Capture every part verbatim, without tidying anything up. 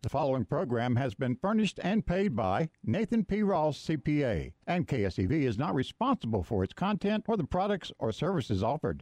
The following program has been furnished and paid by Nathan P. Ross, C P A, and K S E V is not responsible for its content or the products or services offered.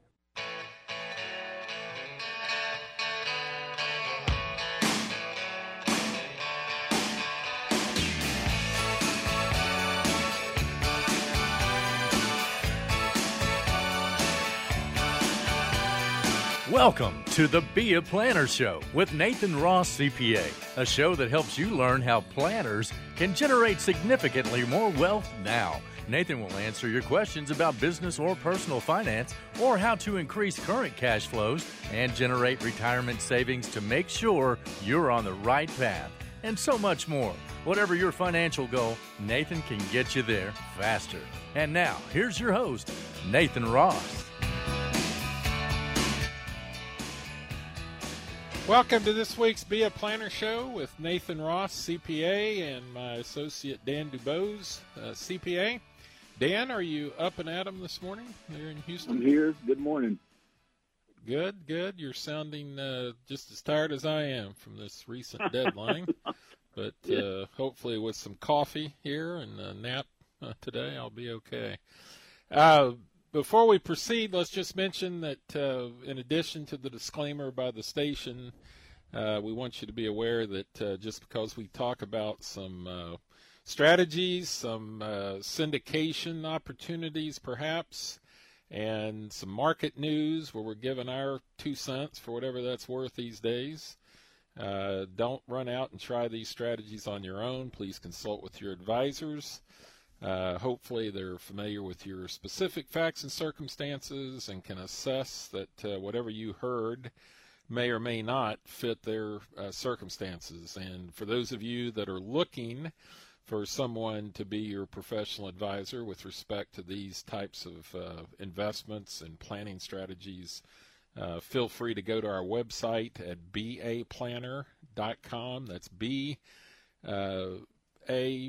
Welcome to the Be a Planner Show with Nathan Ross, C P A, a show that helps you learn how planners can generate significantly more wealth now. Nathan will answer your questions about business or personal finance, or how to increase current cash flows and generate retirement savings to make sure you're on the right path, and so much more. Whatever your financial goal, Nathan can get you there faster. And now, here's your host, Nathan Ross. Welcome to this week's Be a Planner Show with Nathan Ross, C P A, and my associate Dan Dubose, uh, C P A. Dan, are you up and at 'em this morning there in Houston? I'm here. Good morning. Good, good. You're sounding uh, just as tired as I am from this recent deadline, but uh, hopefully with some coffee here and a nap uh, today, I'll be okay. Uh, Before we proceed, let's just mention that uh, in addition to the disclaimer by the station, uh, we want you to be aware that uh, just because we talk about some uh, strategies, some uh, syndication opportunities perhaps, and some market news where we're giving our two cents for whatever that's worth these days, uh, don't run out and try these strategies on your own. Please consult with your advisors. Uh, hopefully they're familiar with your specific facts and circumstances and can assess that uh, whatever you heard may or may not fit their uh, circumstances. And for those of you that are looking for someone to be your professional advisor with respect to these types of uh, investments and planning strategies, uh, feel free to go to our website at b a planner dot com. That's B uh, A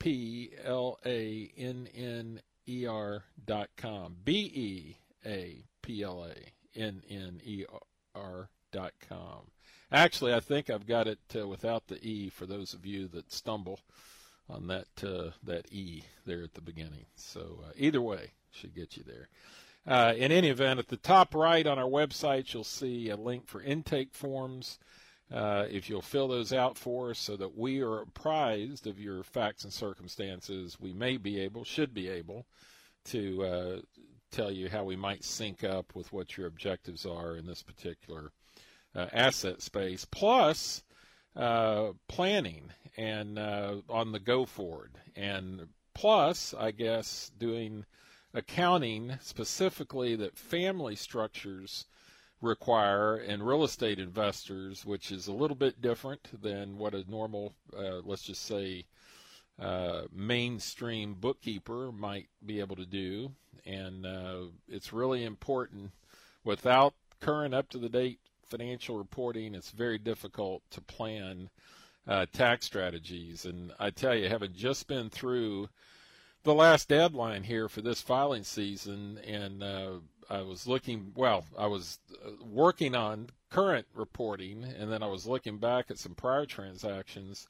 P L A N N E R dot com. B E A P L A N N E R dot com. Actually, I think I've got it uh, without the E for those of you that stumble on that uh, that E there at the beginning. So uh, either way, should get you there. Uh, in any event, at the top right on our website, you'll see a link for intake forms. Uh, if you'll fill those out for us so that we are apprised of your facts and circumstances, we may be able, should be able, to uh, tell you how we might sync up with what your objectives are in this particular uh, asset space, plus uh, planning and uh, on the go forward, and plus, I guess, doing accounting specifically that family structures require and real estate investors, which is a little bit different than what a normal, uh, let's just say, uh, mainstream bookkeeper might be able to do. And uh, it's really important. Without current up-to-the-date financial reporting, it's very difficult to plan uh, tax strategies. And I tell you, having just been through the last deadline here for this filing season, and uh, I was looking, well, I was working on current reporting, and then I was looking back at some prior transactions.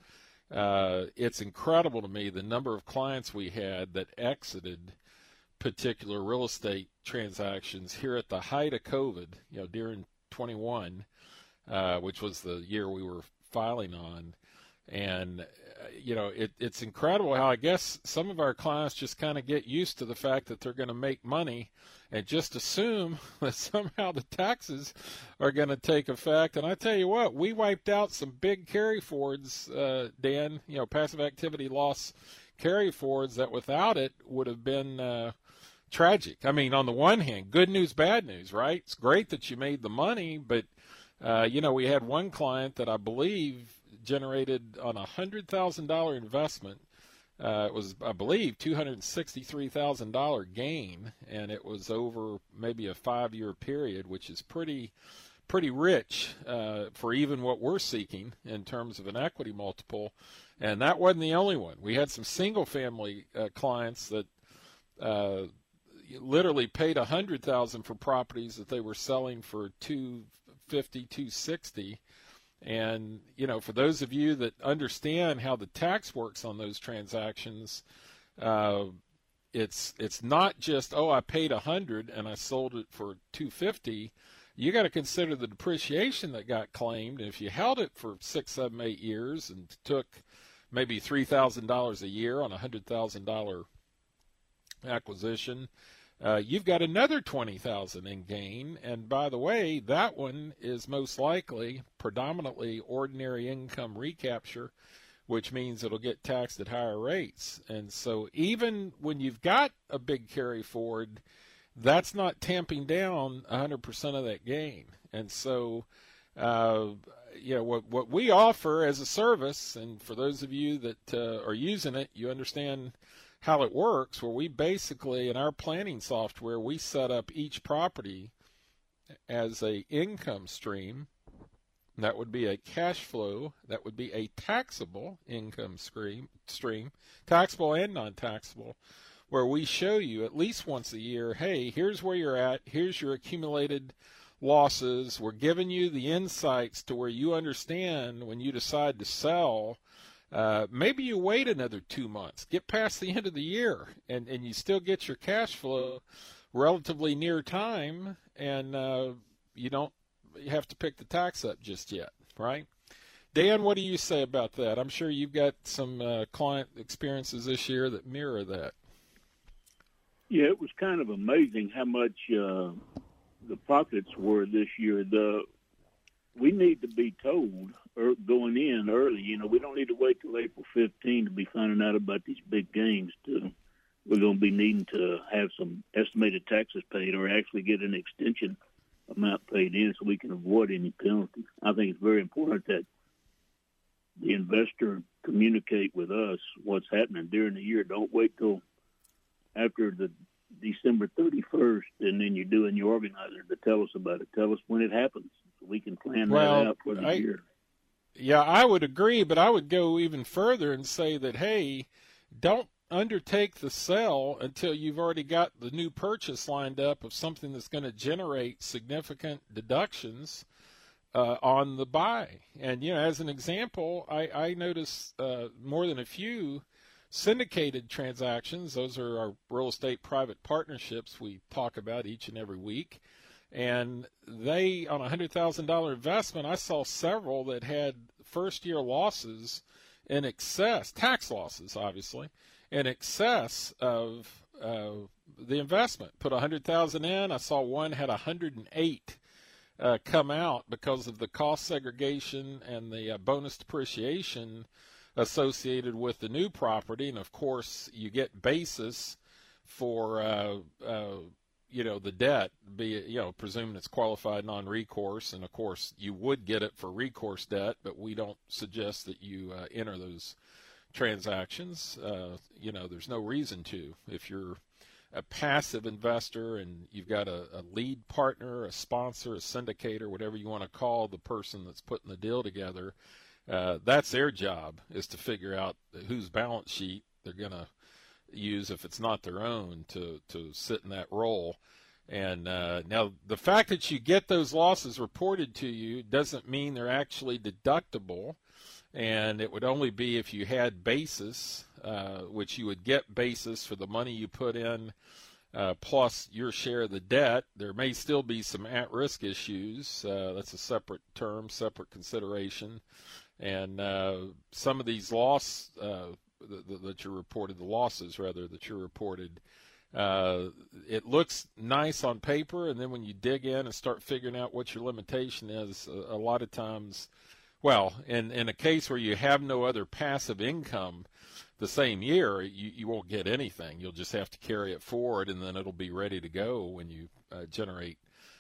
Uh, it's incredible to me the number of clients we had that exited particular real estate transactions here at the height of COVID, you know, during twenty-one, uh, which was the year we were filing on. And, uh, you know, it, it's incredible how I guess some of our clients just kind of get used to the fact that they're going to make money and just assume that somehow the taxes are going to take effect. And I tell you what, we wiped out some big carry forwards, uh, Dan, you know, passive activity loss carry forwards that without it would have been uh, tragic. I mean, on the one hand, good news, bad news, right? It's great that you made the money, but, uh, you know, we had one client that I believe generated on a one hundred thousand dollars investment. Uh, it was, I believe, two hundred sixty-three thousand dollars gain, and it was over maybe a five-year period, which is pretty pretty rich uh, for even what we're seeking in terms of an equity multiple. And that wasn't the only one. We had some single-family uh, clients that uh, literally paid one hundred thousand dollars for properties that they were selling for two fifty, two sixty. And, you know, for those of you that understand how the tax works on those transactions, uh, it's it's not just, oh, I paid one hundred dollars and I sold it for two hundred fifty dollars. You got to consider the depreciation that got claimed. And if you held it for six, seven, eight years and took maybe three thousand dollars a year on a one hundred thousand dollars acquisition, uh, you've got another twenty thousand dollars in gain. And by the way, that one is most likely predominantly ordinary income recapture, which means it'll get taxed at higher rates. And so even when you've got a big carry forward, that's not tamping down one hundred percent of that gain. And so, uh, you know, what, what we offer as a service, and for those of you that uh, are using it, you understand how it works, where we basically, in our planning software, we set up each property as a income stream. That would be a cash flow. That would be a taxable income stream, stream taxable and non-taxable, where we show you at least once a year, hey, here's where you're at, here's your accumulated losses. We're giving you the insights to where you understand when you decide to sell. Uh, maybe you wait another two months, get past the end of the year, and, and you still get your cash flow relatively near time, and uh, you don't you have to pick the tax up just yet, right? Dan, what do you say about that? I'm sure you've got some uh, client experiences this year that mirror that. Yeah, it was kind of amazing how much uh, the profits were this year. The we need to be told er, going in early. You know, we don't need to wait till April fifteenth to be finding out about these big gains. To, we're going to be needing to have some estimated taxes paid, or actually get an extension amount paid in, so we can avoid any penalties. I think it's very important that the investor communicate with us what's happening during the year. Don't wait till after the December thirty-first, and then you're doing your organizer to tell us about it. Tell us when it happens so we can plan well, that out for the I, year. Yeah, I would agree, but I would go even further and say that, hey, don't undertake the sell until you've already got the new purchase lined up of something that's going to generate significant deductions uh, on the buy. And, you know, as an example, I, I notice uh, more than a few syndicated transactions. Those are our real estate private partnerships we talk about each and every week. And they, on a one hundred thousand dollars investment, I saw several that had first-year losses in excess, tax losses, obviously, in excess of uh, the investment. Put one hundred thousand dollars in. I saw one had one hundred eight uh, come out because of the cost segregation and the uh, bonus depreciation associated with the new property. And of course, you get basis for uh, uh, you know the debt, be it, you know presuming it's qualified non-recourse, and of course you would get it for recourse debt, but we don't suggest that you uh, enter those transactions. Uh, you know, there's no reason to. If you're a passive investor and you've got a, a lead partner, a sponsor, a syndicator, whatever you want to call the person that's putting the deal together, uh, that's their job, is to figure out whose balance sheet they're going to use, if it's not their own, to, to sit in that role. And uh, now the fact that you get those losses reported to you doesn't mean they're actually deductible. And it would only be if you had basis, uh, which you would get basis for the money you put in, uh, plus your share of the debt. There may still be some at-risk issues. Uh, that's a separate term, separate consideration. And uh, some of these loss uh, that, that you reported, the losses rather that you reported, uh, it looks nice on paper, and then when you dig in and start figuring out what your limitation is, a, a lot of times. Well, in, in a case where you have no other passive income the same year, you, you won't get anything. You'll just have to carry it forward, and then it'll be ready to go when you uh, generate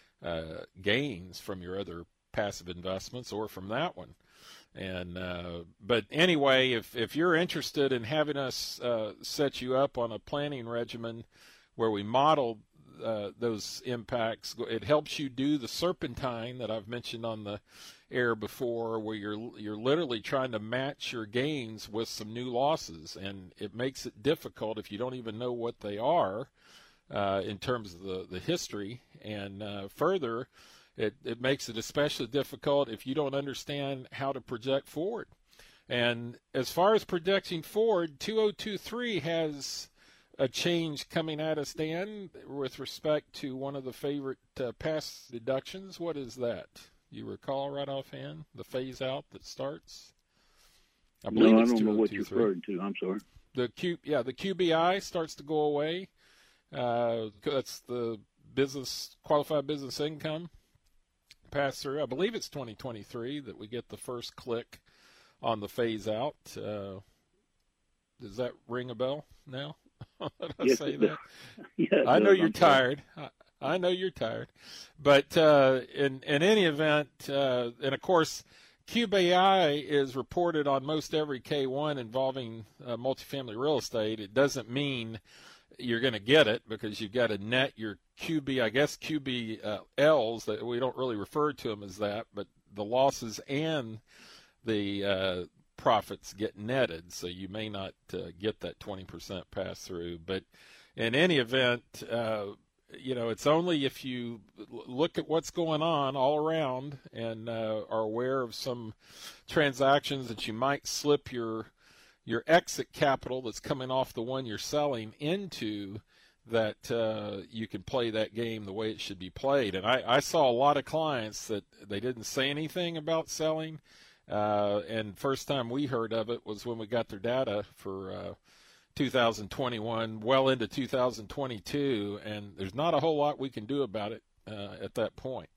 uh, gains from your other passive investments or from that one. And uh, but anyway, if, if you're interested in having us uh, set you up on a planning regimen where we model uh, those impacts, it helps you do the serpentine that I've mentioned on the air before, where you're you're literally trying to match your gains with some new losses, and it makes it difficult if you don't even know what they are uh, in terms of the, the history. And uh, further, it, it makes it especially difficult if you don't understand how to project forward. And as far as projecting forward, two thousand twenty-three has a change coming at us, Dan, with respect to one of the favorite uh, past deductions. What is that? You recall right offhand, the phase out that starts? I believe no, it's I don't know what you're referring to. I'm sorry. The Q, yeah, the Q B I starts to go away. Uh, that's the business qualified business income pass through. I believe it's twenty twenty-three that we get the first click on the phase out. Uh, does that ring a bell now? Did I yes, say that? Yeah, I know does. you're I'm tired. I, I know you're tired. But uh, in, in any event, uh, and of course, Q B I is reported on most every K one involving uh, multifamily real estate. It doesn't mean you're going to get it because you've got to net your Q B, I guess Q B Ls, that we don't really refer to them as that, but the losses and the uh, profits get netted, so you may not uh, get that twenty percent pass through. But in any event, uh, you know, it's only if you look at what's going on all around and uh, are aware of some transactions that you might slip your your exit capital that's coming off the one you're selling into, that uh, you can play that game the way it should be played. And I, I saw a lot of clients that they didn't say anything about selling. Uh, and first time we heard of it was when we got their data for uh, two thousand twenty-one, well into two thousand twenty-two, and there's not a whole lot we can do about it uh, at that point.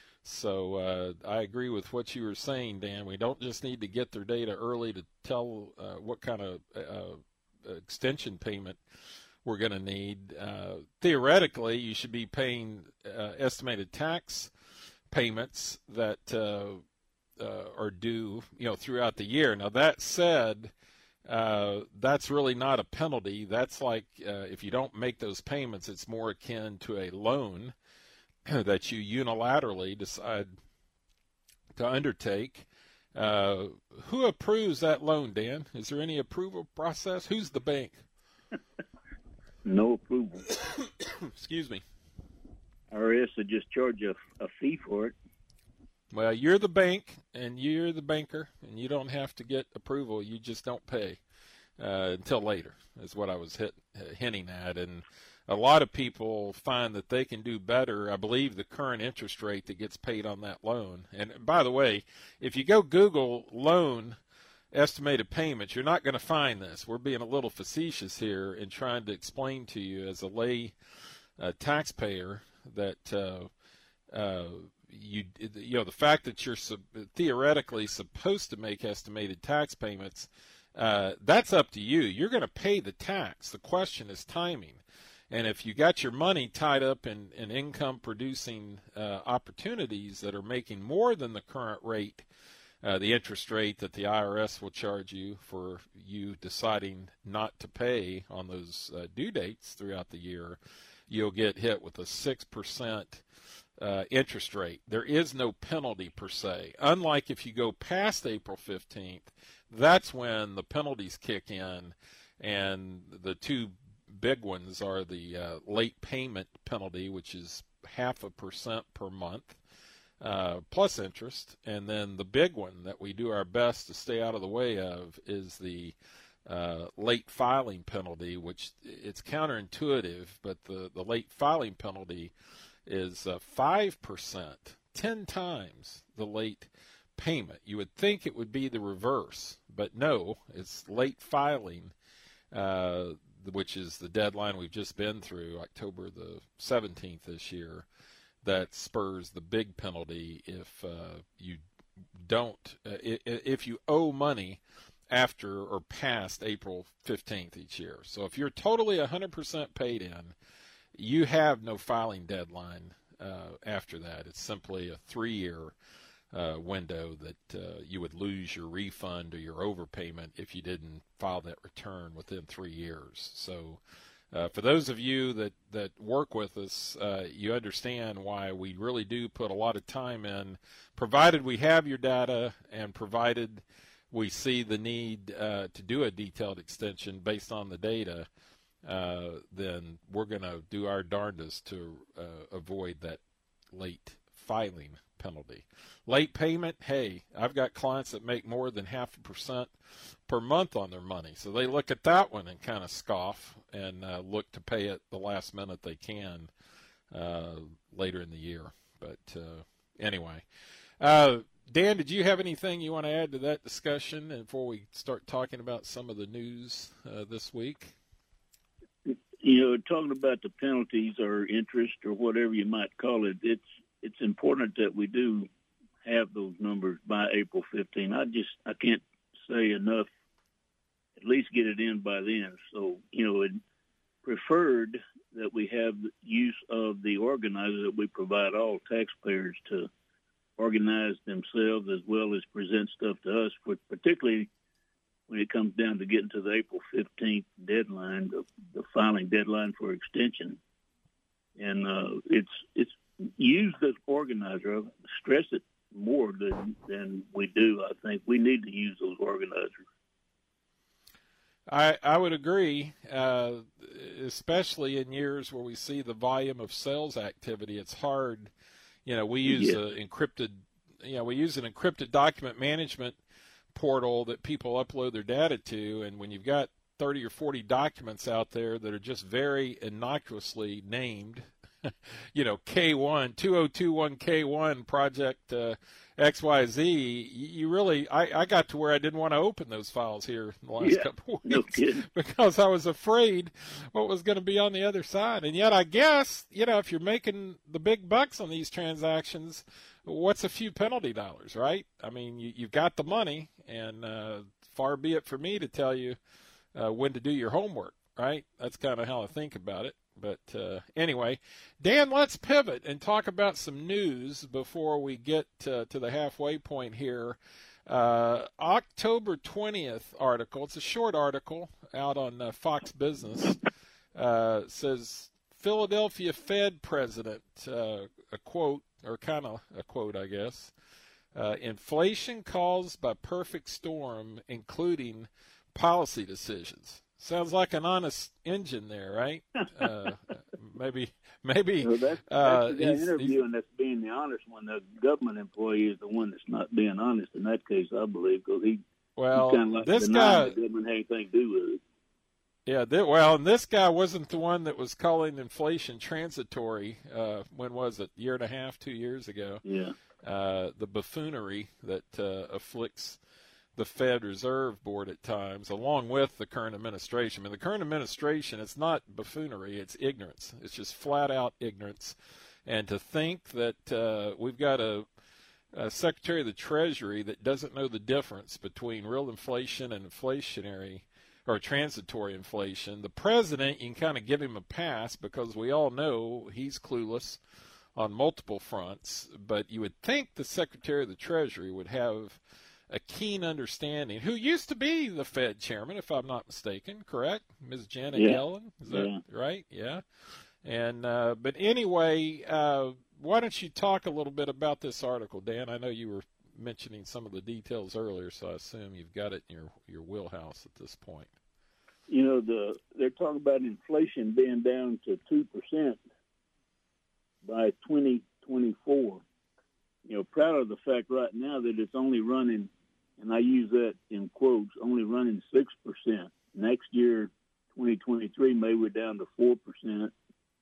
So uh, I agree with what you were saying, Dan. We don't just need to get their data early to tell uh, what kind of uh, extension payment we're going to need. Uh, theoretically, you should be paying uh, estimated tax payments that uh, uh, are due, you know, throughout the year. Now, that said, uh, that's really not a penalty. That's like uh, if you don't make those payments, it's more akin to a loan that you unilaterally decide to undertake. Uh, who approves that loan, Dan? Is there any approval process? Who's the bank? No approval. Excuse me. I R S would just charge a, a fee for it. Well, you're the bank, and you're the banker, and you don't have to get approval. You just don't pay uh, until later, is what I was hit, uh, hinting at. And a lot of people find that they can do better. I believe the current interest rate that gets paid on that loan. And by the way, if you go Google loan estimated payments, you're not going to find this. We're being a little facetious here in trying to explain to you as a lay uh, taxpayer that uh, uh, you you know the fact that you're sub- theoretically supposed to make estimated tax payments, uh, that's up to you. You're going to pay the tax. The question is timing. And if you got your money tied up in, in income-producing uh, opportunities that are making more than the current rate, uh, the interest rate that the I R S will charge you for you deciding not to pay on those uh, due dates throughout the year, you'll get hit with a six percent uh, interest rate. There is no penalty per se. Unlike if you go past April fifteenth, that's when the penalties kick in, and the two big ones are the uh, late payment penalty, which is half a percent per month, uh, plus interest. And then the big one that we do our best to stay out of the way of is the uh, late filing penalty, which it's counterintuitive, but the, the late filing penalty is uh, five percent, ten times the late payment. You would think it would be the reverse, but no, it's late filing, uh, which is the deadline we've just been through, October the seventeenth this year, that spurs the big penalty if uh, you don't, uh, if you owe money after or past April fifteenth each year. So if you're totally one hundred percent paid in, you have no filing deadline uh, after that. It's simply a three-year uh, window that uh, you would lose your refund or your overpayment if you didn't file that return within three years. So uh, for those of you that, that work with us, uh, you understand why we really do put a lot of time in, provided we have your data and provided we see the need uh, to do a detailed extension based on the data, uh, then we're going to do our darndest to uh, avoid that late filing penalty. Late payment, hey, I've got clients that make more than half a percent per month on their money. So they look at that one and kind of scoff and uh, look to pay it the last minute they can uh, later in the year. But uh, anyway, uh, Dan, did you have anything you want to add to that discussion before we start talking about some of the news uh, this week? You know, talking about the penalties or interest or whatever you might call it, it's it's important that we do have those numbers by April fifteenth. I just I can't say enough. At least get it in by then. So you know, it preferred that we have use of the organizer that we provide all taxpayers to organize themselves as well as present stuff to us, for particularly when it comes down to getting to the April fifteenth deadline, the, the filing deadline for extension. And uh, it's it's used as organizer. I stress it more than, than we do, I think. We need to use those organizers. I, I would agree, uh, especially in years where we see the volume of sales activity. It's hard. You know, we use yeah. a encrypted, you know, we use an encrypted document management portal that people upload their data to, and when you've got thirty or forty documents out there that are just very innocuously named, you know, K one, two oh two one K one project uh, X Y Z, you really, I, I got to where I didn't want to open those files here in the last yeah, couple of no weeks kidding. because I was afraid what was going to be on the other side. And yet I guess, you know, if you're making the big bucks on these transactions, what's a few penalty dollars, right? I mean, you, you've got the money, and uh, far be it for me to tell you uh, when to do your homework, right? That's kind of how I think about it. But uh, anyway, Dan, let's pivot and talk about some news before we get to, to the halfway point here. Uh, October twentieth article, it's a short article out on uh, Fox Business, uh, says Philadelphia Fed president, uh, a quote, or kind of a quote, I guess, uh, inflation caused by perfect storm, including policy decisions. Sounds like an honest engine there, right? Uh, maybe, maybe. So that's, uh, that's the guy interviewing that's being the honest one. The government employee is the one that's not being honest in that case, I believe, because he, well, kind of like this guy, the government had anything to do with it. Yeah, th- well, and this guy wasn't the one that was calling inflation transitory. Uh, when was it? A year and a half, two years ago. Yeah. Uh, the buffoonery that uh, afflicts the Fed Reserve Board at times, along with the current administration. I mean, the current administration, it's not buffoonery, it's ignorance. It's just flat-out ignorance. And to think that uh, we've got a, a Secretary of the Treasury that doesn't know the difference between real inflation and inflationary or transitory inflation. The president, you can kind of give him a pass because we all know he's clueless on multiple fronts. But you would think the Secretary of the Treasury would have a keen understanding, who used to be the Fed chairman, if I'm not mistaken, correct? Miz Janet yeah. Yellen, is that yeah. right? Yeah. And uh, but anyway, uh, why don't you talk a little bit about this article, Dan? I know you were mentioning some of the details earlier, so I assume you've got it in your, your wheelhouse at this point. You know, the they're talking about inflation being down to two percent by twenty twenty-four. You know, proud of the fact right now that it's only running, and I use that in quotes, only running six percent. Next year, twenty twenty-three, maybe we're down to four percent.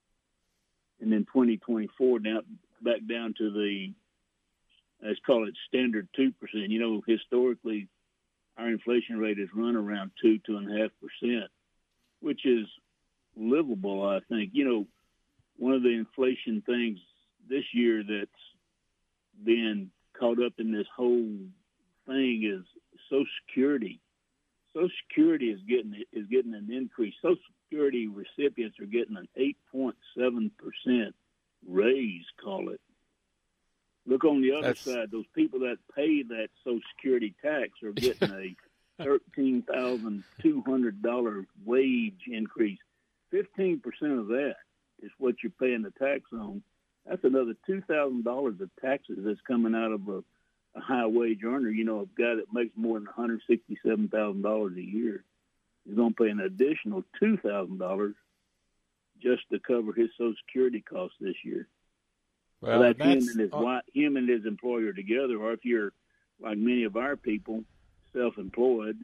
And then twenty twenty-four, down back down to the, let's call it standard two percent. You know, historically, our inflation rate has run around two, two and a half percent, which is livable, I think. You know, one of the inflation things this year that's been caught up in this whole thing is Social Security. Social Security is getting is getting an increase. Social Security recipients are getting an eight point seven percent raise, call it. Look on the other That's... side. Those people that pay that Social Security tax are getting a thirteen thousand two hundred dollars wage increase. fifteen percent of that is what you're paying the tax on. That's another two thousand dollars of taxes that's coming out of a, a high-wage earner. You know, a guy that makes more than one hundred sixty-seven thousand dollars a year is going to pay an additional two thousand dollars just to cover his Social Security costs this year. Well, so that's, that's him and his uh, wife, him and his employer together. Or if you're like many of our people, self-employed,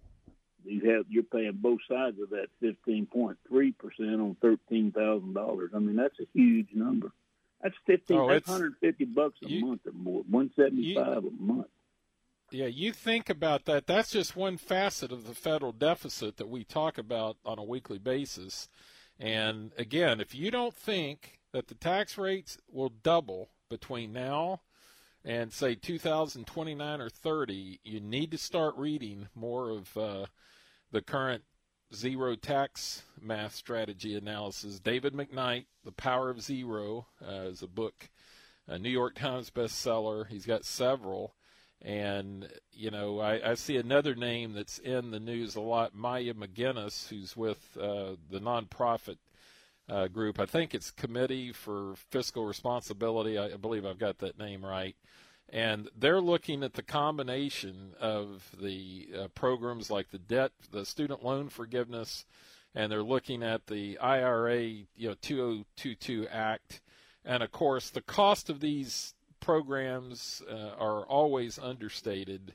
you have you're paying both sides of that fifteen point three percent on thirteen thousand dollars. I mean, that's a huge number. That's fifteen. Oh, that's it's- one hundred fifty bucks a you- month or more. One seventy five a month. Yeah, you think about that. That's just one facet of the federal deficit that we talk about on a weekly basis. And again, if you don't think that the tax rates will double between now and, say, two thousand twenty-nine or thirty, you need to start reading more of uh, the current zero tax math strategy analysis. David McKnight, The Power of Zero, uh, is a book, a New York Times bestseller. He's got several. And, you know, I, I see another name that's in the news a lot, Maya McGinnis, who's with uh, the nonprofit uh, group. I think it's Committee for Fiscal Responsibility. I, I believe I've got that name right. And they're looking at the combination of the uh, programs like the debt, the student loan forgiveness, and they're looking at the I R A, you know, two oh two two Act. And, of course, the cost of these programs uh, are always understated,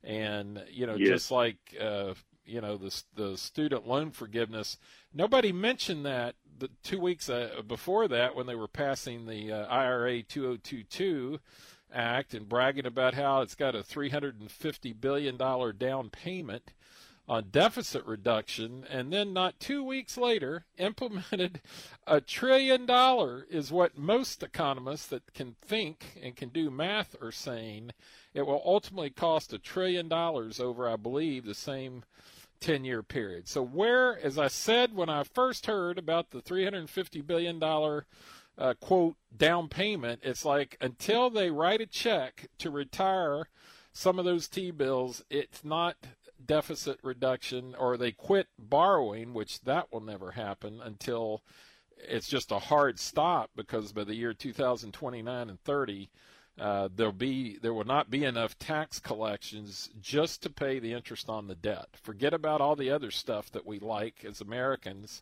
and you know, yes. just like uh, you know the the student loan forgiveness, nobody mentioned that the two weeks uh, before that when they were passing the uh, I R A two oh two two Act and bragging about how it's got a three hundred fifty billion dollars down payment on deficit reduction, and then not two weeks later implemented a trillion dollar is what most economists that can think and can do math are saying. It will ultimately cost a trillion dollars over, I believe, the same ten-year period. So where, as I said when I first heard about the three hundred fifty billion dollars uh, quote down payment, it's like until they write a check to retire some of those T-bills, it's not deficit reduction, or they quit borrowing, which that will never happen until it's just a hard stop, because by the year two thousand twenty-nine and thirty, uh, there'll be there will not be enough tax collections just to pay the interest on the debt. Forget about all the other stuff that we like as Americans.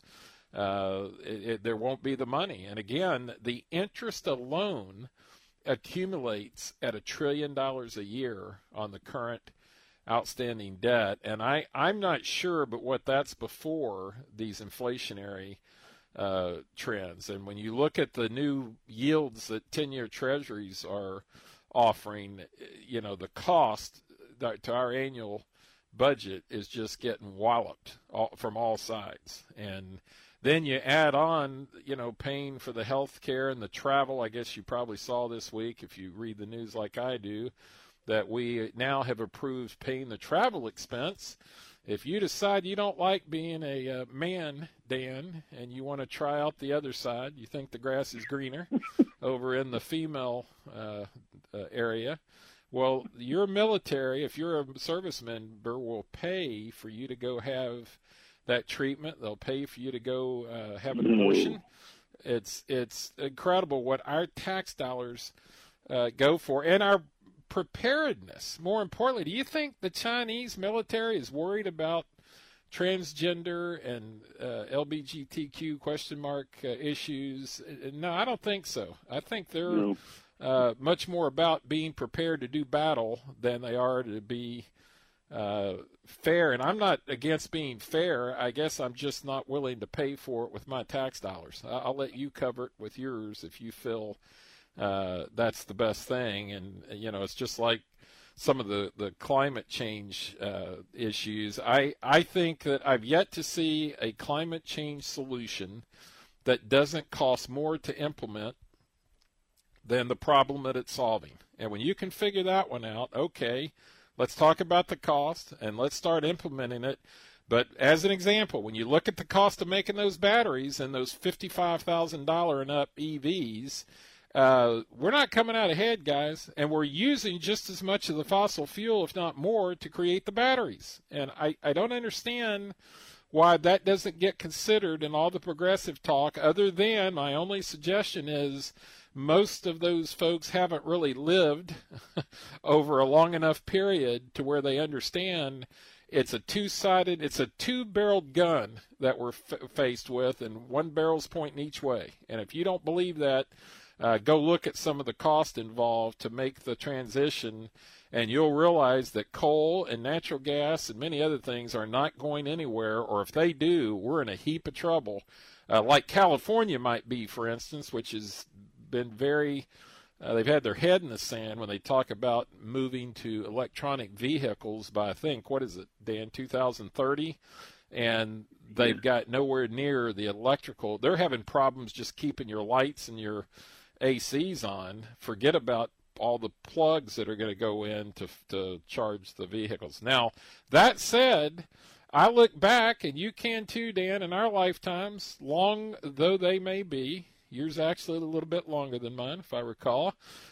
Uh, it, it, there won't be the money. And again, the interest alone accumulates at a trillion dollars a year on the current outstanding debt, and I, I'm not sure, but what that's before these inflationary uh, trends. And when you look at the new yields that ten-year treasuries are offering, you know, the cost to our annual budget is just getting walloped all, from all sides. And then you add on, you know, paying for the health care and the travel. I guess you probably saw this week, if you read the news like I do, that we now have approved paying the travel expense. If you decide you don't like being a uh, man, Dan, and you want to try out the other side, you think the grass is greener over in the female uh, uh, area, well, your military, if you're a service member, will pay for you to go have that treatment. They'll pay for you to go uh, have an abortion. It's, it's incredible what our tax dollars uh, go for, and our preparedness. More importantly, do you think the Chinese military is worried about transgender and uh, L G B T Q question mark uh, issues? No, I don't think so. I think they're No. uh, much more about being prepared to do battle than they are to be uh, fair. And I'm not against being fair. I guess I'm just not willing to pay for it with my tax dollars. I'll let you cover it with yours if you feel Uh, that's the best thing. And, you know, it's just like some of the, the climate change uh, issues. I, I think that I've yet to see a climate change solution that doesn't cost more to implement than the problem that it's solving. And when you can figure that one out, okay, let's talk about the cost and let's start implementing it. But as an example, when you look at the cost of making those batteries and those fifty-five thousand dollars and up E Vs, Uh, we're not coming out ahead, guys, and we're using just as much of the fossil fuel, if not more, to create the batteries. And I, I don't understand why that doesn't get considered in all the progressive talk, other than my only suggestion is most of those folks haven't really lived over a long enough period to where they understand it's a two-sided, it's a two-barreled gun that we're f- faced with, and one barrel's pointing each way. And if you don't believe that, Uh, go look at some of the cost involved to make the transition, and you'll realize that coal and natural gas and many other things are not going anywhere, or if they do, we're in a heap of trouble, uh, like California might be, for instance, which has been very uh, they've had their head in the sand when they talk about moving to electronic vehicles by, I think, what is it, Dan, two thousand thirty? And they've got nowhere near the electrical. They're having problems just keeping your lights and your A Cs on. Forget about all the plugs that are going to go in to to charge the vehicles. Now, that said, I look back, and you can too, Dan, in our lifetimes, long though they may be, yours actually a little bit longer than mine, if I recall,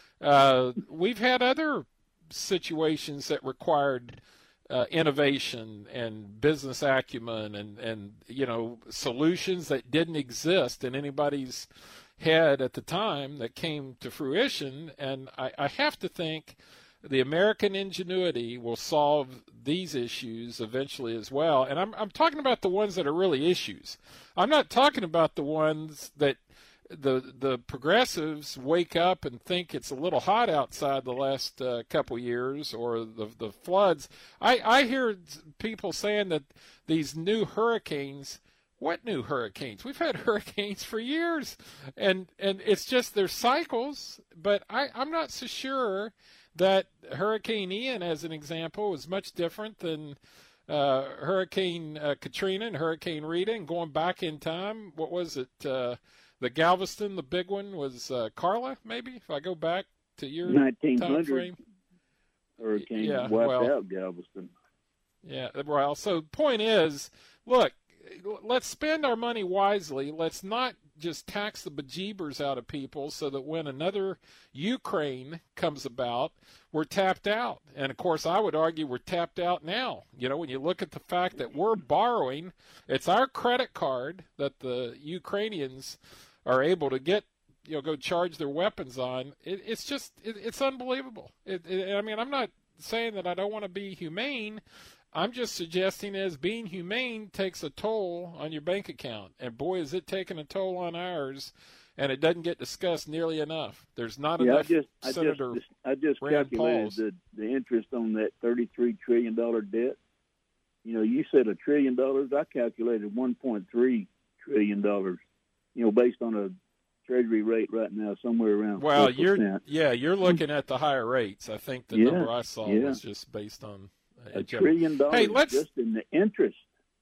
uh, we've had other situations that required uh, innovation and business acumen and, and, you know, solutions that didn't exist in anybody's head at the time that came to fruition. And I, I have to think the American ingenuity will solve these issues eventually as well. And I'm, I'm talking about the ones that are really issues. I'm not talking about the ones that the the progressives wake up and think it's a little hot outside the last uh, couple years, or the the floods. I, I hear people saying that these new hurricanes, what new hurricanes? We've had hurricanes for years, and and it's just their cycles. But I, I'm not so sure that Hurricane Ian, as an example, is much different than uh, Hurricane uh, Katrina and Hurricane Rita. And going back in time, what was it? Uh, the Galveston, the big one, was uh, Carla, maybe, if I go back to your time frame. Hurricane yeah, wiped well, out Galveston. Yeah, well, so the point is, look, let's spend our money wisely. Let's not just tax the bejeebers out of people so that when another Ukraine comes about, we're tapped out. And, of course, I would argue we're tapped out now. You know, when you look at the fact that we're borrowing, it's our credit card that the Ukrainians are able to get, you know, go charge their weapons on. It, it's just, it, it's unbelievable. It, it, I mean, I'm not saying that I don't want to be humane. I'm just suggesting as being humane takes a toll on your bank account. And, boy, is it taking a toll on ours, and it doesn't get discussed nearly enough. There's not yeah, enough I just, I Senator just, I just Rand calculated Paul's. the, the interest on that thirty-three trillion dollars debt. You know, you said a trillion dollars. I calculated one point three trillion dollars, you know, based on a Treasury rate right now somewhere around Well, four percent. you're yeah, you're looking at the higher rates. I think the Yeah, number I saw yeah. was just based on A trillion dollars Hey, let's- just in the interest.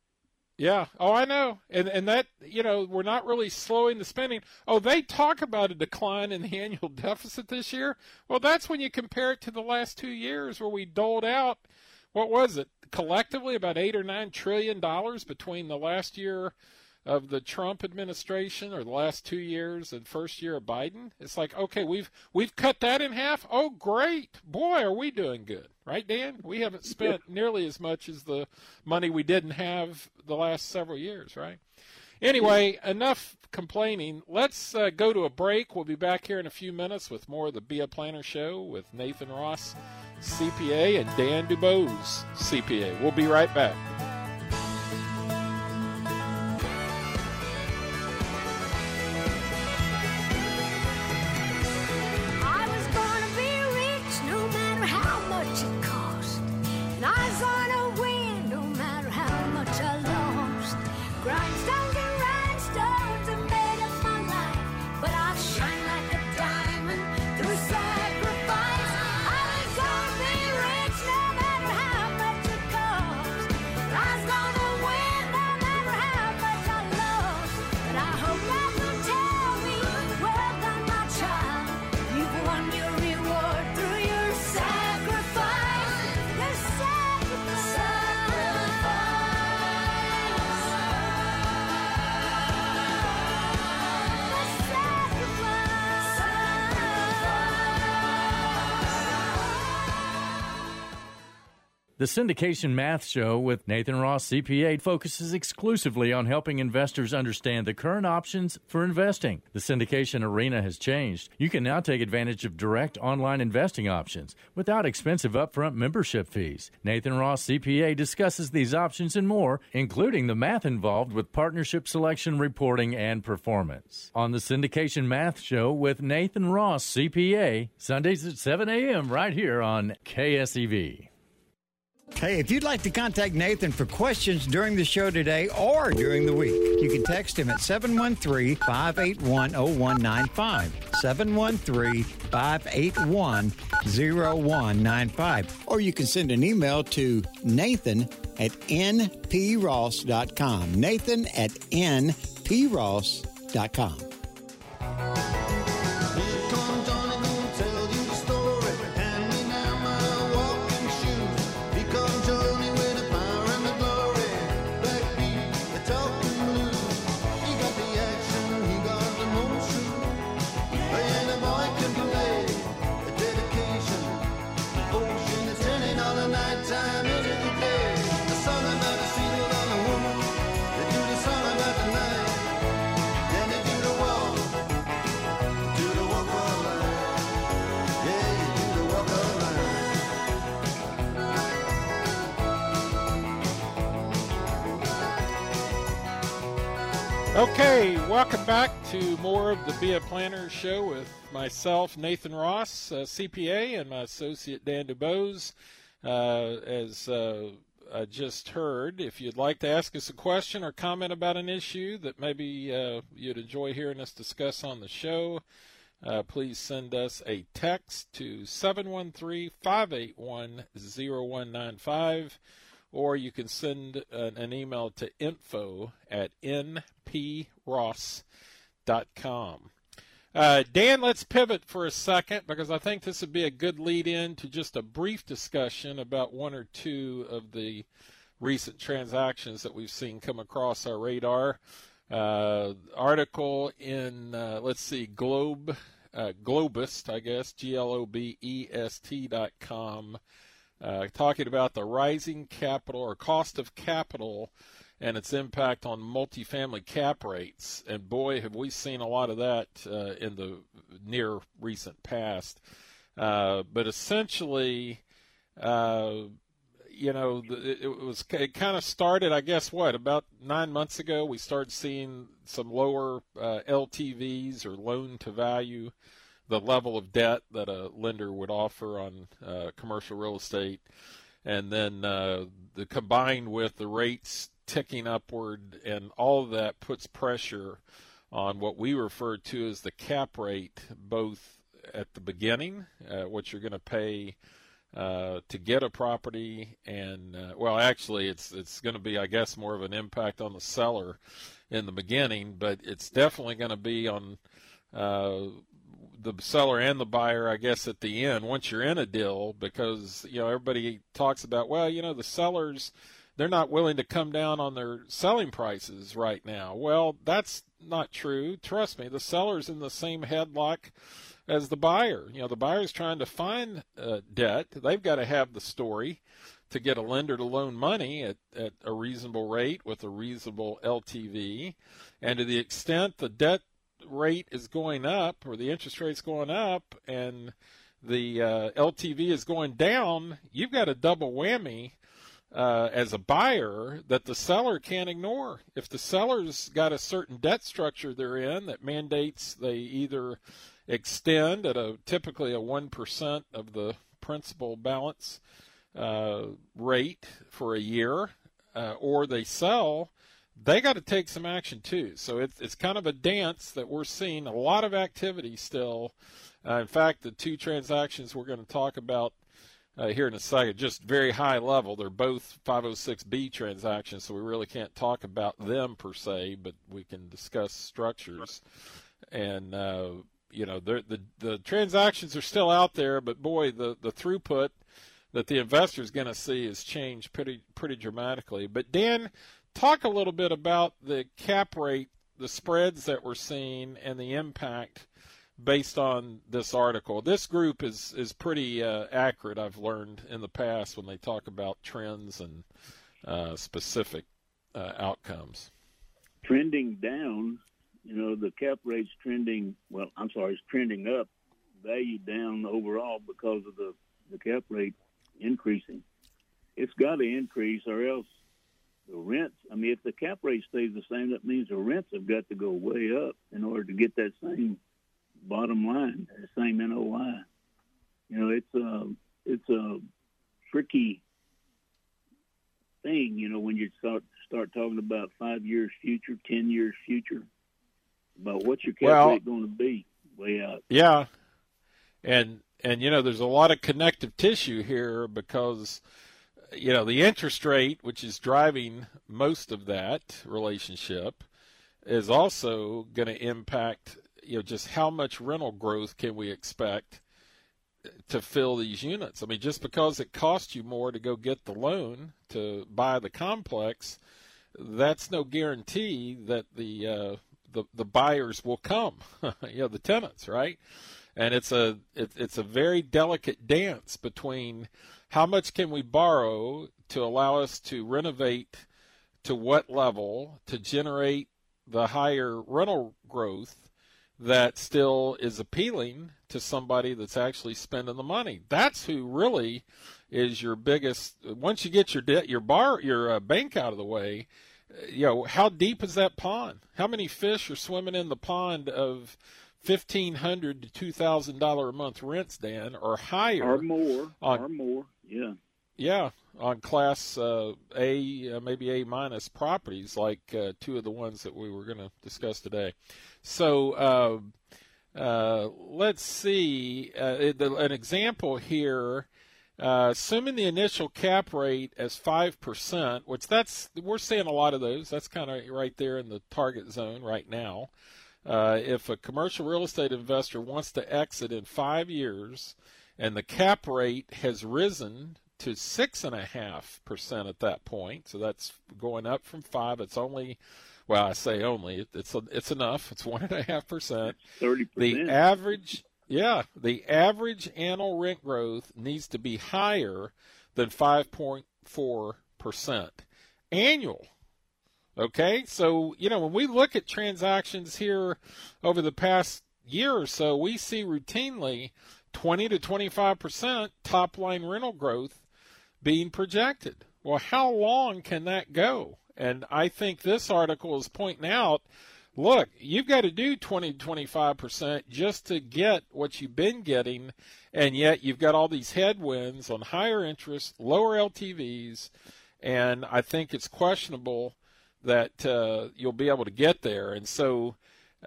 Yeah. Oh, I know. And and that, you know, we're not really slowing the spending. Oh, they talk about a decline in the annual deficit this year. Well, that's when you compare it to the last two years where we doled out, what was it, collectively about eight or nine trillion dollars between the last year of the Trump administration or the last two years and first year of Biden. It's like, okay, we've we've cut that in half. Oh, great. Boy, are we doing good. Right, Dan? We haven't spent nearly as much as the money we didn't have the last several years, right? Anyway, enough complaining. Let's uh, go to a break. We'll be back here in a few minutes with more of the Be a Planner Show with Nathan Ross, C P A, and Dan Dubose, C P A. We'll be right back. I was gonna be rich no matter how much it cost. And I was gonna win no matter how much I lost. Grindstones and rhinestones have made up my life, but I shine like a diamond through sacrifice. I was gonna be rich no matter how much it cost. The Syndication Math Show with Nathan Ross, C P A, focuses exclusively on helping investors understand the current options for investing. The syndication arena has changed. You can now take advantage of direct online investing options without expensive upfront membership fees. Nathan Ross, C P A, discusses these options and more, including the math involved with partnership selection, reporting, and performance. On the Syndication Math Show with Nathan Ross, C P A, Sundays at seven a.m. right here on K S E V. Hey, if you'd like to contact Nathan for questions during the show today or during the week, you can text him at seven one three, five eight one, zero one nine five, seven one three, five eight one, zero one nine five. Or you can send an email to Nathan at n p ross dot com. Nathan at n p ross dot com. Okay, welcome back to more of the Be a Planner Show with myself, Nathan Ross, uh, C P A, and my associate, Dan DuBose. Uh, as uh, I just heard, if you'd like to ask us a question or comment about an issue that maybe uh, you'd enjoy hearing us discuss on the show, uh, please send us a text to seven one three, five eight one, zero one nine five. Or you can send an, an email to info at n p ross dot com. Uh, Dan, let's pivot for a second because I think this would be a good lead-in to just a brief discussion about one or two of the recent transactions that we've seen come across our radar. Uh, article in, uh, let's see, Globe, uh, Globest, I guess, G L O B E S T dot com. Uh, talking about the rising capital or cost of capital and its impact on multifamily cap rates. And boy, have we seen a lot of that uh, in the near recent past. Uh, but essentially, uh, you know, it, it was it kind of started, I guess, what, about nine months ago, we started seeing some lower uh, L T Vs or loan to value, the level of debt that a lender would offer on uh, commercial real estate, and then uh, the combined with the rates ticking upward, and all of that puts pressure on what we refer to as the cap rate, both at the beginning, uh, what you're going to pay uh, to get a property, and uh, well, actually, it's it's going to be, I guess, more of an impact on the seller in the beginning, but it's definitely going to be on uh, the seller and the buyer, I guess, at the end, once you're in a deal, because, you know, everybody talks about, well, you know, the sellers, they're not willing to come down on their selling prices right now. Well, that's not true. Trust me, the seller's in the same headlock as the buyer. You know, the buyer's trying to find uh, debt. They've got to have the story to get a lender to loan money at, at a reasonable rate with a reasonable L T V. And to the extent the debt rate is going up or the interest rate's going up and the uh, L T V is going down, you've got a double whammy uh, as a buyer that the seller can't ignore. If the seller's got a certain debt structure they're in that mandates they either extend at a typically a one percent of the principal balance uh, rate for a year, uh, or they sell, they got to take some action too. So it's it's kind of a dance that we're seeing a lot of activity still. Uh, in fact, the two transactions we're going to talk about uh, here in a second, just very high level. They're both five oh six B transactions, so we really can't talk about them per se, but we can discuss structures. And uh, you know, the the transactions are still out there, but boy, the the throughput that the investor is going to see has changed pretty pretty dramatically. But Dan, talk a little bit about the cap rate, the spreads that we're seeing, and the impact based on this article. This group is, is pretty uh, accurate, I've learned in the past, when they talk about trends and uh, specific uh, outcomes. Trending down, you know, the cap rate's trending, well, I'm sorry, it's trending up, value down overall because of the, the cap rate increasing. It's got to increase, or else the rents, I mean, if the cap rate stays the same, that means the rents have got to go way up in order to get that same bottom line, the same N O I. You know, it's a, it's a tricky thing, you know, when you start, start talking about five years future, ten years future, about what's your cap well, rate going to be way out. Yeah. And, and, you know, there's a lot of connective tissue here because, you know, the interest rate, which is driving most of that relationship, is also going to impact, you know, just how much rental growth can we expect to fill these units. I mean, just because it costs you more to go get the loan to buy the complex, that's no guarantee that the uh, the, the buyers will come, you know, the tenants, right? And it's a it, it's a very delicate dance between how much can we borrow to allow us to renovate to what level to generate the higher rental growth that still is appealing to somebody that's actually spending the money. That's who really is your biggest. Once you get your debt, your bar, your uh, bank out of the way, you know, how deep is that pond? How many fish are swimming in the pond of fifteen hundred to two thousand dollar a month rents, Dan, or higher, or more, on, or more, yeah, yeah, on Class uh, A, uh, maybe A minus properties, like uh, two of the ones that we were going to discuss today. So uh, uh, let's see uh, the, an example here. Uh, assuming the initial cap rate as five percent, which that's we're seeing a lot of those. That's kind of right there in the target zone right now. Uh, if a commercial real estate investor wants to exit in five years and the cap rate has risen to six point five percent at that point, so that's going up from five. It's only, well, I say only, it's it's enough. It's one point five percent. thirty percent. The average, yeah, the average annual rent growth needs to be higher than five point four percent annual. Okay, so, you know, when we look at transactions here over the past year or so, we see routinely twenty to twenty-five percent top-line rental growth being projected. Well, how long can that go? And I think this article is pointing out, look, you've got to do twenty to twenty-five percent just to get what you've been getting, and yet you've got all these headwinds on higher interest, lower L T Vs, and I think it's questionable that uh, you'll be able to get there. And so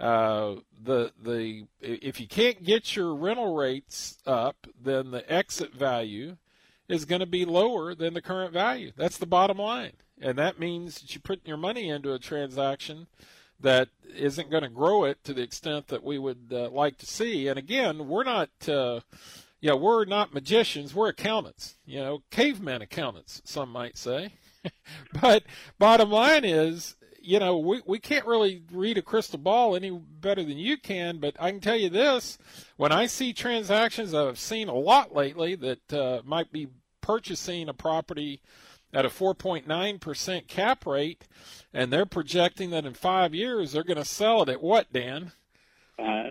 uh, the the if you can't get your rental rates up, then the exit value is going to be lower than the current value. That's the bottom line. And that means that you're putting your money into a transaction that isn't going to grow it to the extent that we would uh, like to see. And again, we're not, uh, you know, we're not magicians. We're accountants, you know, caveman accountants, some might say. But bottom line is, you know, we, we can't really read a crystal ball any better than you can, but I can tell you this, when I see transactions that I've seen a lot lately that uh, might be purchasing a property at a four point nine percent cap rate, and they're projecting that in five years they're going to sell it at what, Dan? Five.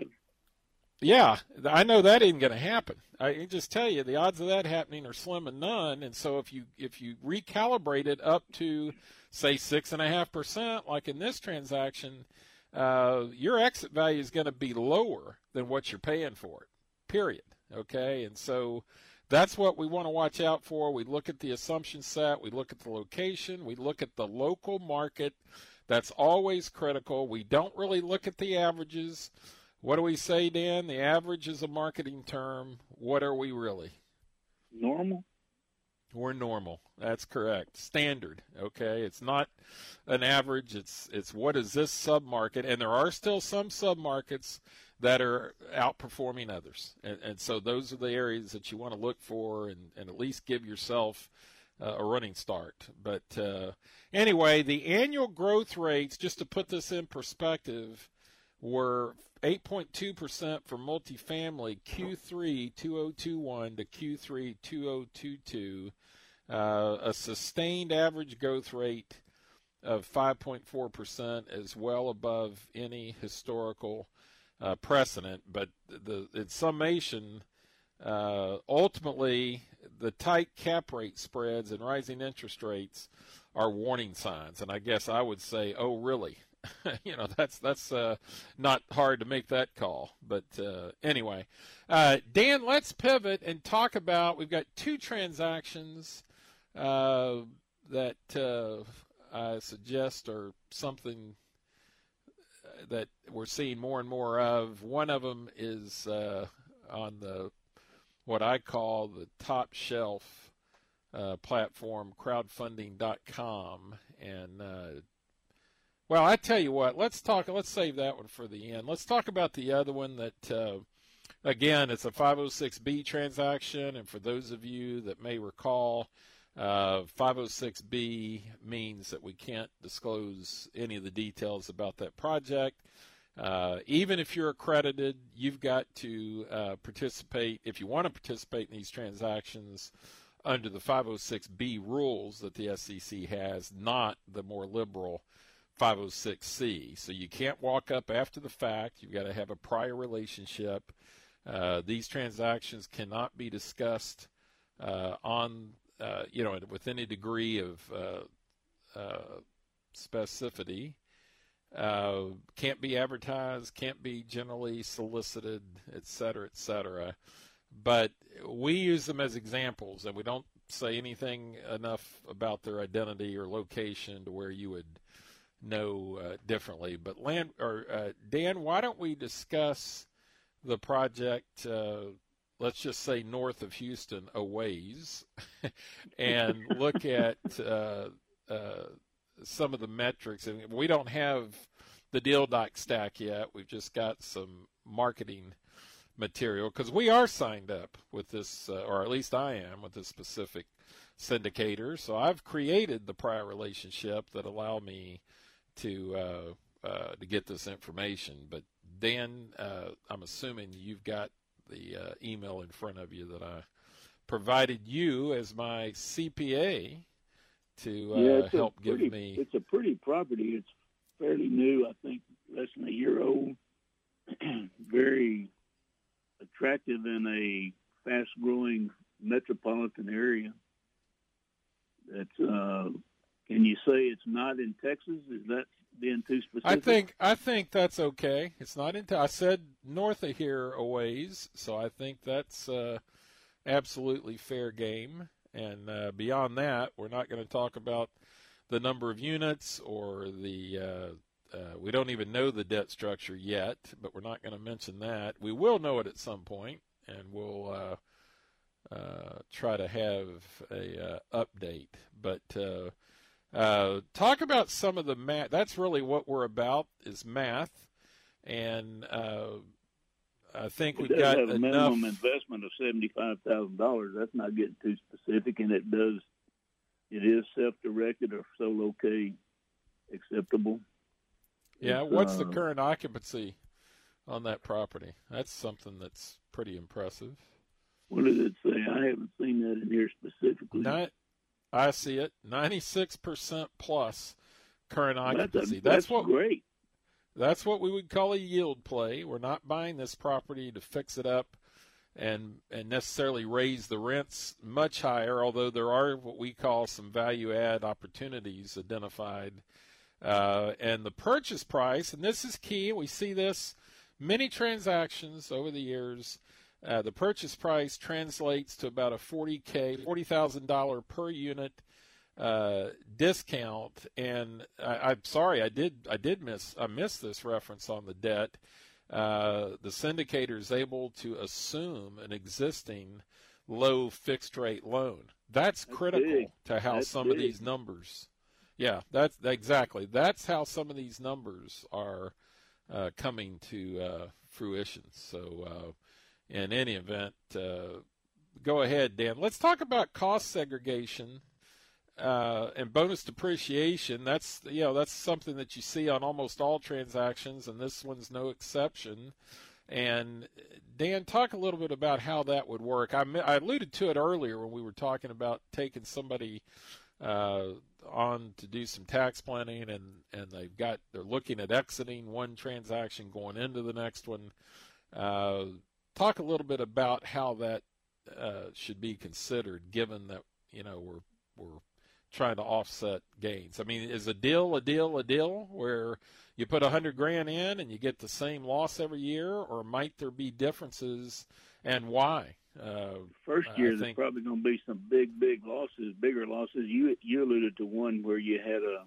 Yeah, I know that isn't going to happen. I can just tell you the odds of that happening are slim and none. And so if you if you recalibrate it up to, say, six and a half percent, like in this transaction, uh, your exit value is going to be lower than what you're paying for it. Period. Okay, and so that's what we want to watch out for. We look at the assumption set. We look at the location. We look at the local market. That's always critical. We don't really look at the averages. What do we say, Dan? The average is a marketing term. What are we really? Normal. We're normal. That's correct. Standard. Okay. It's not an average. It's it's what is this submarket? And there are still some submarkets that are outperforming others. And, and so those are the areas that you want to look for and, and at least give yourself uh, a running start. But uh, anyway, the annual growth rates, just to put this in perspective, were eight point two percent for multifamily Q three two thousand twenty-one to Q three two thousand twenty-two, uh, a sustained average growth rate of five point four percent is well above any historical uh, precedent. But the in summation, uh, ultimately, the tight cap rate spreads and rising interest rates are warning signs. And I guess I would say, oh, really? you know, that's that's uh, not hard to make that call. But uh, anyway, uh, Dan, let's pivot and talk about, we've got two transactions uh, that uh, I suggest are something that we're seeing more and more of. One of them is uh, on the what I call the top shelf uh, platform, crowdfunding dot com. And, uh, well, I tell you what, let's talk, let's save that one for the end. Let's talk about the other one that, uh, again, it's a five oh six B transaction. And for those of you that may recall, uh, five oh six B means that we can't disclose any of the details about that project. Uh, even if you're accredited, you've got to uh, participate, if you want to participate in these transactions, under the five oh six B rules that the S E C has, not the more liberal five oh six C. So you can't walk up after the fact. You've got to have a prior relationship. Uh, these transactions cannot be discussed uh, on, uh, you know, with any degree of uh, uh, specificity. Uh, can't be advertised, can't be generally solicited, et cetera, et cetera. But we use them as examples, and we don't say anything enough about their identity or location to where you would know uh, differently. But Land, or uh, Dan, why don't we discuss the project, uh, let's just say north of Houston, a ways, and look at uh, uh, some of the metrics. And we don't have the deal doc stack yet. We've just got some marketing material because we are signed up with this, uh, or at least I am, with this specific syndicator. So I've created the prior relationship that allow me to uh, uh, to get this information. But Dan, uh, I'm assuming you've got the uh, email in front of you that I provided you as my C P A to uh, yeah, help pretty, give me. It's a pretty property. It's fairly new, I think less than a year old. Very attractive in a fast-growing metropolitan area. That's, uh, can you say it's not in Texas? Is that being too specific? I think I think that's okay. It's not in. I said north of here a ways, so I think that's uh, absolutely fair game. And uh, beyond that, we're not going to talk about the number of units or the. Uh, uh, we don't even know the debt structure yet, but we're not going to mention that. We will know it at some point, and we'll uh, uh, try to have a uh, update. But uh, uh, talk about some of the math. That's really what we're about, is math, and uh, I think we've it does got have a enough. minimum investment of seventy-five thousand dollars. That's not getting too specific, and it does. It is self-directed or solo K acceptable. Yeah, It's, what's uh, the current occupancy on that property? That's something that's pretty impressive. What did it say? I haven't seen that in here specifically. Not, I see it, ninety-six percent plus current occupancy. That's, a, that's, that's what great. That's what we would call a yield play. We're not buying this property to fix it up and and necessarily raise the rents much higher, although there are what we call some value add opportunities identified. Uh, and the purchase price, and this is key, we see this many transactions over the years. Uh, the purchase price translates to about a forty K, forty thousand dollars per unit uh, discount. And I, I'm sorry, I did I did miss I missed this reference on the debt. Uh, the syndicator is able to assume an existing low fixed rate loan. That's, That's critical big. to how That's some big. of these numbers. Yeah, that's exactly. That's how some of these numbers are uh, coming to uh, fruition. So, uh, in any event, uh, go ahead, Dan. Let's talk about cost segregation. uh, and bonus depreciation, that's, you know, that's something that you see on almost all transactions, and this one's no exception. And Dan, talk a little bit about how that would work. I, I alluded to it earlier when we were talking about taking somebody uh, on to do some tax planning, and, and they've got they're looking at exiting one transaction, going into the next one. Uh, talk a little bit about how that uh, should be considered, given that, you know, we're we're trying to offset gains. I mean, is a deal a deal a deal where you put a hundred grand in and you get the same loss every year, or might there be differences, and why? Uh, First year, I there's think, probably going to be some big, big losses, bigger losses. You you alluded to one where you had a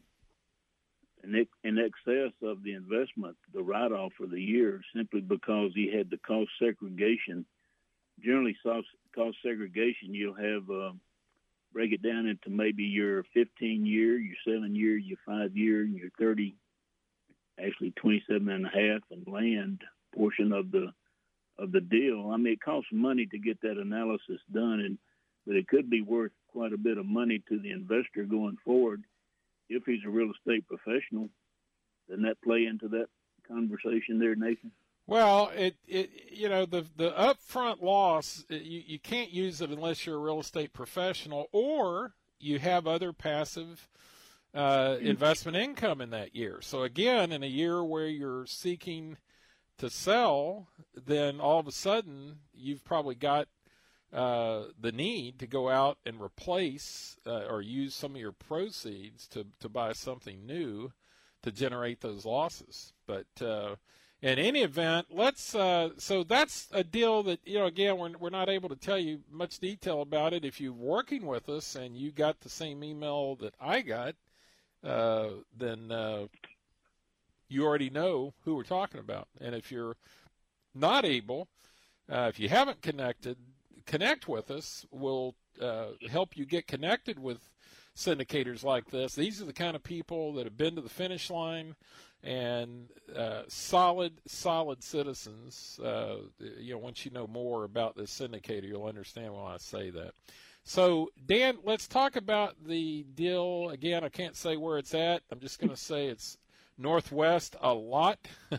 an in excess of the investment, the write-off for the year, simply because you had the cost segregation. Generally, cost, cost segregation, you'll have uh, break it down into maybe your fifteen-year, your seven-year, your five-year, and your thirty, actually twenty-seven and a half, and land portion of the of the deal. I mean, it costs money to get that analysis done, and but it could be worth quite a bit of money to the investor going forward if he's a real estate professional. Doesn't that play into that conversation there, Nathan? Well, it, it you know, the the upfront loss, you, you can't use it unless you're a real estate professional or you have other passive uh, investment income in that year. So again, in a year where you're seeking to sell, then all of a sudden you've probably got uh, the need to go out and replace uh, or use some of your proceeds to, to buy something new to generate those losses. But uh, in any event, let's uh, so that's a deal that, you know, again, we're, we're not able to tell you much detail about it. If you're working with us and you got the same email that I got, uh, then uh, you already know who we're talking about. And if you're not able, uh, if you haven't connected, connect with us. We'll uh, help you get connected with syndicators like this. These are the kind of people that have been to the finish line and uh, solid, solid citizens. Uh, you know, once you know more about this syndicator, you'll understand why I say that. So, Dan, let's talk about the deal. Again, I can't say where it's at. I'm just going to say it's northwest a lot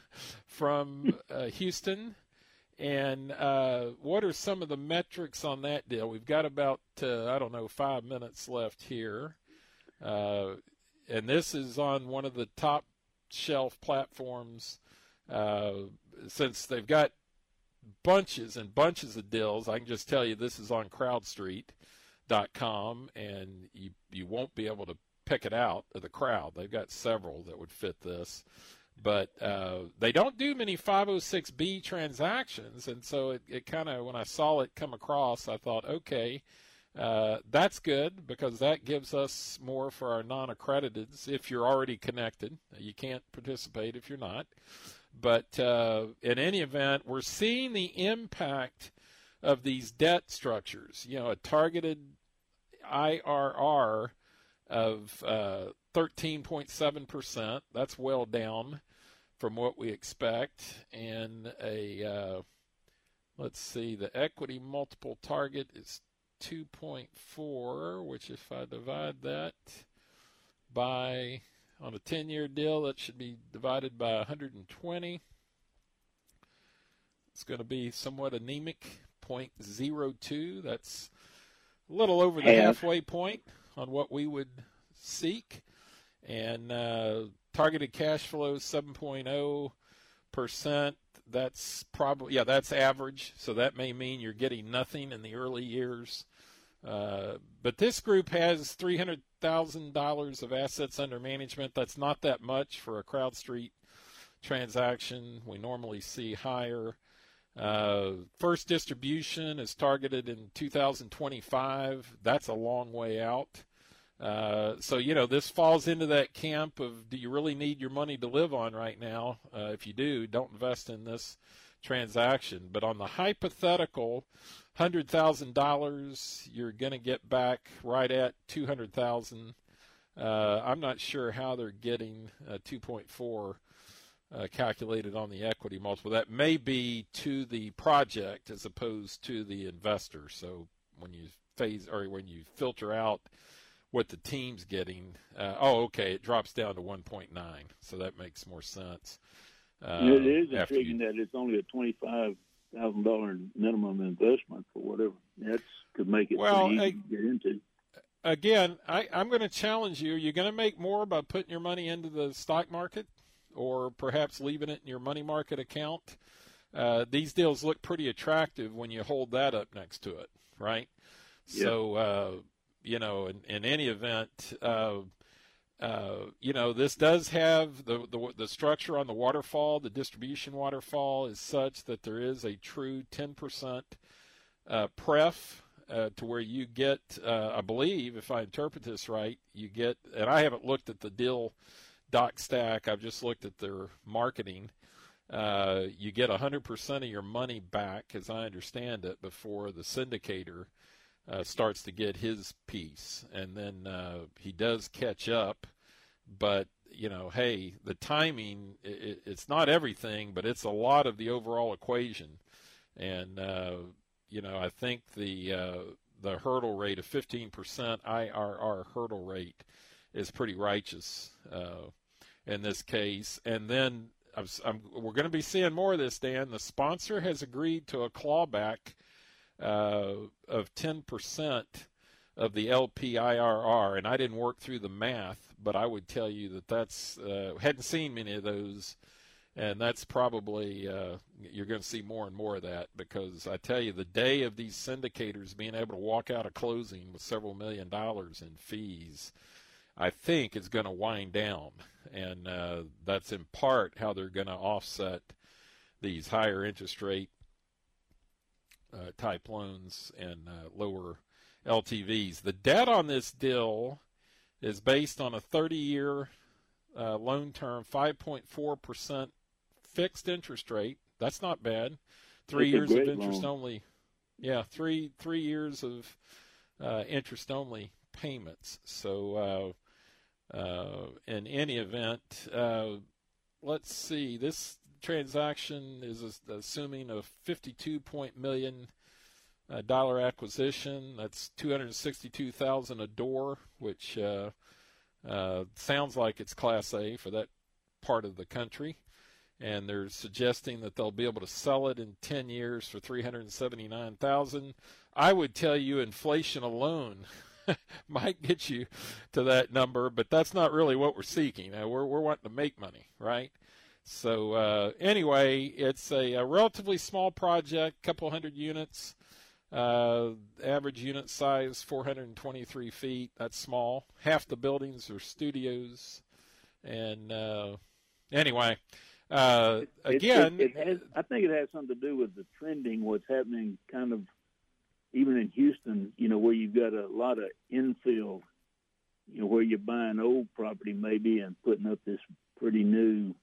from uh, Houston. And uh, what are some of the metrics on that deal? We've got about, uh, I don't know, five minutes left here. Uh, and this is on one of the top shelf platforms. Uh, since they've got bunches and bunches of deals, I can just tell you this is on crowd street dot com, and you, you won't be able to pick it out of the crowd. They've got several that would fit this. But uh, they don't do many five oh six B transactions, and so it, it kind of, when I saw it come across, I thought, okay, uh, that's good because that gives us more for our non-accrediteds if you're already connected. You can't participate if you're not. But uh, in any event, we're seeing the impact of these debt structures. You know, a targeted I R R of uh, thirteen point seven percent. That's well down from what we expect. And a, uh, let's see, the equity multiple target is two point four, which if I divide that by, on a ten-year deal, that should be divided by one hundred twenty. It's going to be somewhat anemic, zero point zero two. That's a little over the Half. halfway point on what we would seek. And uh, targeted cash flow seven point oh percent. That's probably, yeah, that's average. So that may mean you're getting nothing in the early years. Uh, but this group has three hundred thousand dollars of assets under management. That's not that much for a CrowdStreet transaction. We normally see higher. Uh, first distribution is targeted in two thousand twenty-five. That's a long way out. Uh, so, you know, this falls into that camp of, do you really need your money to live on right now? Uh, if you do, don't invest in this transaction. But on the hypothetical one hundred thousand dollars, you're going to get back right at two hundred thousand dollars. Uh, I'm not sure how they're getting uh, two point four uh, calculated on the equity multiple. That may be to the project as opposed to the investor. So when you phase or when you filter out what the team's getting. Uh, oh, okay, it drops down to one point nine, so that makes more sense. Uh, it is after intriguing you- that it's only a twenty-five thousand dollars minimum investment for whatever. That's could make it Well, pretty easy I- to get into. Again, I, I'm going to challenge you. You're going to make more by putting your money into the stock market or perhaps leaving it in your money market account. Uh, these deals look pretty attractive when you hold that up next to it, right? Yeah. So, uh, you know, in, in any event, uh, uh, you know, this does have the, the the structure on the waterfall. The distribution waterfall is such that there is a true ten percent uh, pref. Uh, to where you get, uh, I believe, if I interpret this right, you get, and I haven't looked at the deal doc stack, I've just looked at their marketing. Uh, you get one hundred percent of your money back, as I understand it, before the syndicator uh, starts to get his piece. And then uh, he does catch up, but, you know, hey, the timing, it, it's not everything, but it's a lot of the overall equation. And, uh, you know, I think the uh, the hurdle rate of fifteen percent I R R hurdle rate is pretty righteous uh, in this case. And then I'm, I'm, we're going to be seeing more of this, Dan. The sponsor has agreed to a clawback uh, of ten percent of the L P I R R, and I didn't work through the math, but I would tell you that that's uh, hadn't seen many of those. And that's probably, uh, you're going to see more and more of that, because I tell you, the day of these syndicators being able to walk out of closing with several million dollars in fees, I think is going to wind down. And uh, that's in part how they're going to offset these higher interest rate uh, type loans and uh, lower L T Vs. The debt on this deal is based on a thirty-year uh, loan term, five point four percent fixed interest rate. That's not bad. Three That's a years of great interest loan. only. Yeah, three three years of uh, interest only payments. So uh, uh, in any event, uh, let's see. This transaction is assuming a fifty-two point million uh, dollar acquisition. That's two hundred sixty-two thousand a door, which uh, uh, sounds like it's Class A for that part of the country. And they're suggesting that they'll be able to sell it in ten years for three hundred seventy-nine thousand dollars. I would tell you inflation alone might get you to that number, but that's not really what we're seeking. Uh, we're we're wanting to make money, right? So uh, anyway, it's a, a relatively small project, couple hundred units. Uh, average unit size four hundred twenty-three feet. That's small. Half the buildings are studios, and uh, anyway. Uh, It- again, it, it has, I think it has something to do with the trending, what's happening kind of even in Houston, you know, where you've got a lot of infill, you know, where you're buying old property maybe and putting up this pretty new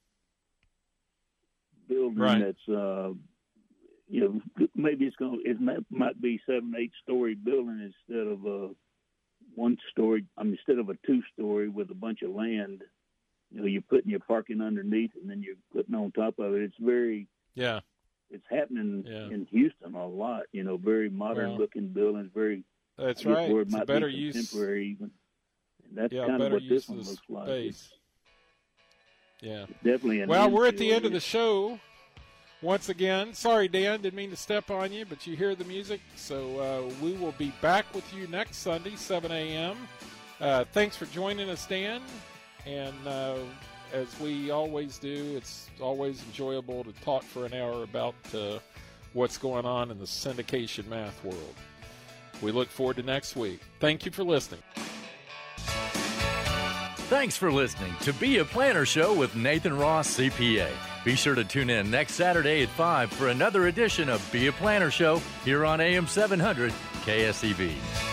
building Right. that's, uh, you know, maybe it's going to, it might, might be seven, eight story building instead of a one story, I mean, instead of a two story with a bunch of land. You know, you're putting your parking underneath and then you're putting on top of it. It's very, yeah, it's happening Yeah. in Houston a lot, you know, very modern Well, looking buildings, very, that's I guess right. where it It's a might better be use, contemporary even. And that's yeah, kind better of what use this of one the looks like. space. Yeah. It's definitely an Well, we're at the infill end of the area. show. Once again, sorry, Dan, didn't mean to step on you, but you hear the music. So uh, we will be back with you next Sunday, seven a.m. Uh, thanks for joining us, Dan. And uh, as we always do, it's always enjoyable to talk for an hour about uh, what's going on in the syndication math world. We look forward to next week. Thank you for listening. Thanks for listening to Be a Planner Show with Nathan Ross, C P A. Be sure to tune in next Saturday at five for another edition of Be a Planner Show here on A M seven hundred K S E V.